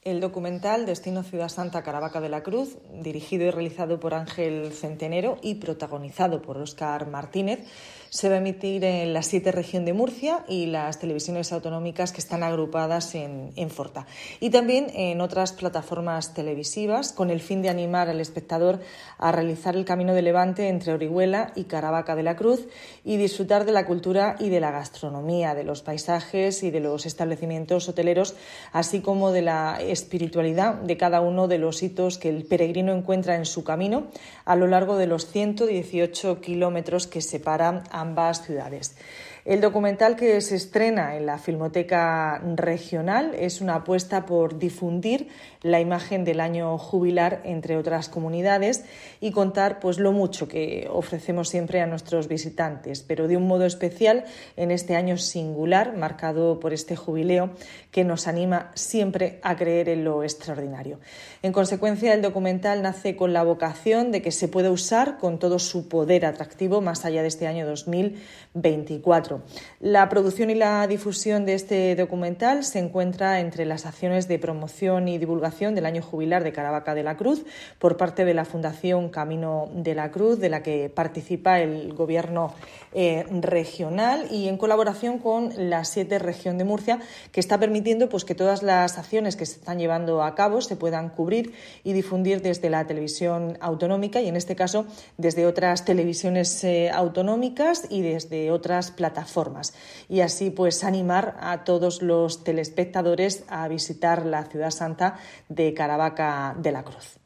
El documental Destino Ciudad Santa Caravaca de la Cruz, dirigido y realizado por Ángel Centenero y protagonizado por Óscar Martínez, se va a emitir en la 7 región de Murcia y las televisiones autonómicas que están agrupadas en Forta. Y también en otras plataformas televisivas, con el fin de animar al espectador a realizar el camino de Levante entre Orihuela y Caravaca de la Cruz y disfrutar de la cultura y de la gastronomía, de los paisajes y de los establecimientos hoteleros, así como de la espiritualidad de cada uno de los hitos que el peregrino encuentra en su camino a lo largo de los 118 kilómetros que separan ambas ciudades. El documental, que se estrena en la Filmoteca Regional, es una apuesta por difundir la imagen del año jubilar entre otras comunidades y contar lo mucho que ofrecemos siempre a nuestros visitantes, pero de un modo especial en este año singular marcado por este jubileo que nos anima siempre a creer en lo extraordinario. En consecuencia, el documental nace con la vocación de que se pueda usar con todo su poder atractivo más allá de este año 2024. La producción y la difusión de este documental se encuentra entre las acciones de promoción y divulgación del año jubilar de Caravaca de la Cruz por parte de la Fundación Camino de la Cruz, de la que participa el Gobierno regional, y en colaboración con la 7 región de Murcia, que está permitiendo que todas las acciones que se están llevando a cabo se puedan cubrir y difundir desde la televisión autonómica y, en este caso, desde otras televisiones autonómicas y desde otras plataformas, y así animar a todos los telespectadores a visitar la Ciudad Santa de Caravaca de la Cruz.